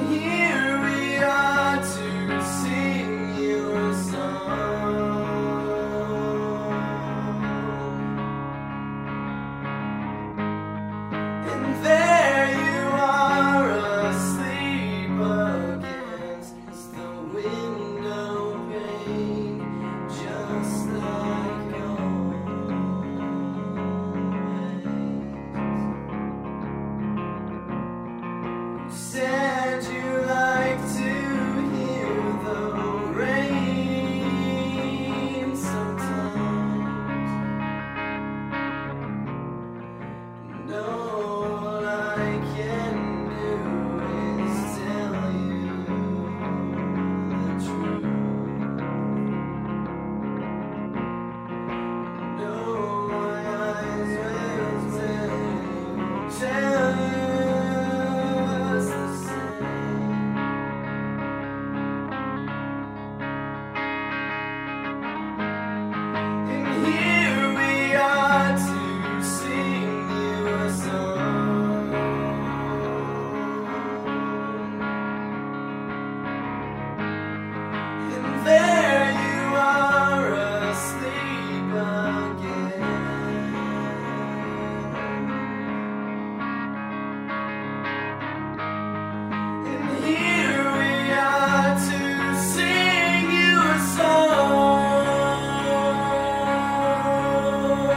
here we are to sing you a song. And there you are asleep against the window pane, just like always. Said you like to hear the rain sometimes. No, all I can do is tell you the truth. No, my eyes will tell you just the same. And here we are to sing you a song. And there you are asleep again. And here we are to sing you a song.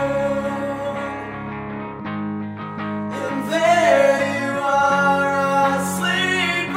And there you are asleep